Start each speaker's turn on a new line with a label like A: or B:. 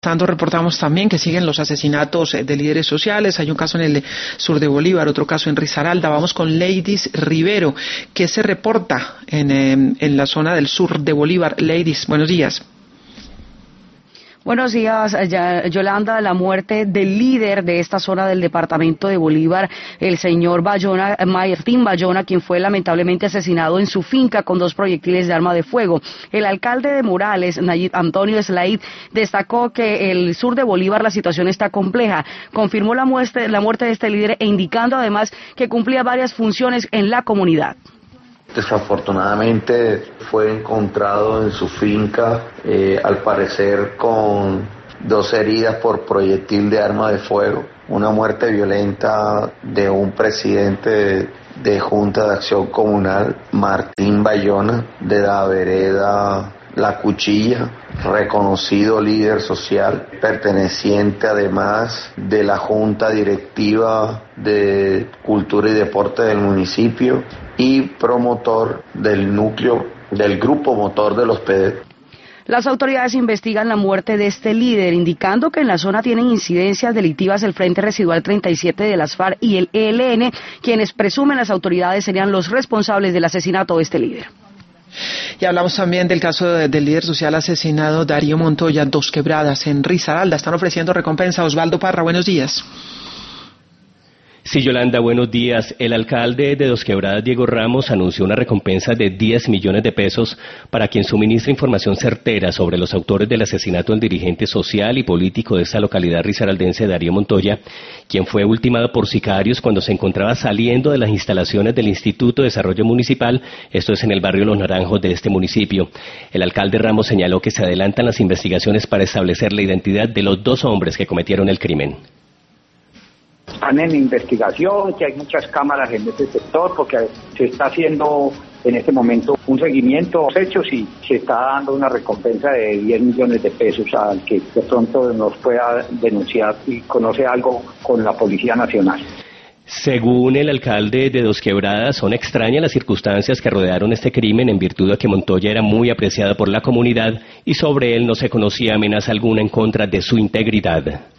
A: tanto, reportamos también que siguen los asesinatos de líderes sociales. Hay un caso en el sur de Bolívar, otro caso en Risaralda. Vamos con Leidis Rivero, que se reporta en la zona del sur de Bolívar. Leidis, buenos días.
B: Buenos días, Yolanda. La muerte del líder de esta zona del departamento de Bolívar, el señor Bayona, Martín Bayona, quien fue lamentablemente asesinado en su finca con 2 proyectiles de arma de fuego. El alcalde de Morales, Nayib Antonio Slaid, destacó que el sur de Bolívar la situación está compleja. Confirmó la muerte de este líder e indicando además que cumplía varias funciones en la comunidad.
C: Desafortunadamente fue encontrado en su finca, al parecer con 2 heridas por proyectil de arma de fuego, una muerte violenta de un presidente de Junta de Acción Comunal, Martín Bayona, de la vereda La Cuchilla, reconocido líder social, perteneciente además de la Junta Directiva de Cultura y Deporte del municipio y promotor del núcleo del grupo motor de los PD.
B: Las autoridades investigan la muerte de este líder, indicando que en la zona tienen incidencias delictivas el Frente Residual 37 de las FARC y el ELN, quienes presumen las autoridades serían los responsables del asesinato de este líder.
A: Y hablamos también del caso del líder social asesinado Darío Montoya, 2 Quebradas, en Risaralda. Están ofreciendo recompensa. Osvaldo Parra, buenos días.
D: Sí, Yolanda, buenos días. El alcalde de 2 Quebradas, Diego Ramos, anunció una recompensa de 10 millones de pesos para quien suministre información certera sobre los autores del asesinato del dirigente social y político de esta localidad risaraldense, Darío Montoya, quien fue ultimado por sicarios cuando se encontraba saliendo de las instalaciones del Instituto de Desarrollo Municipal, esto es en el barrio Los Naranjos de este municipio. El alcalde Ramos señaló que se adelantan las investigaciones para establecer la identidad de los 2 hombres que cometieron el crimen.
E: Están en investigación, que hay muchas cámaras en este sector, porque se está haciendo en este momento un seguimiento de los hechos y se está dando una recompensa de 10 millones de pesos al que de pronto nos pueda denunciar y conoce algo con la Policía Nacional.
D: Según el alcalde de 2 Quebradas, son extrañas las circunstancias que rodearon este crimen en virtud de que Montoya era muy apreciada por la comunidad y sobre él no se conocía amenaza alguna en contra de su integridad.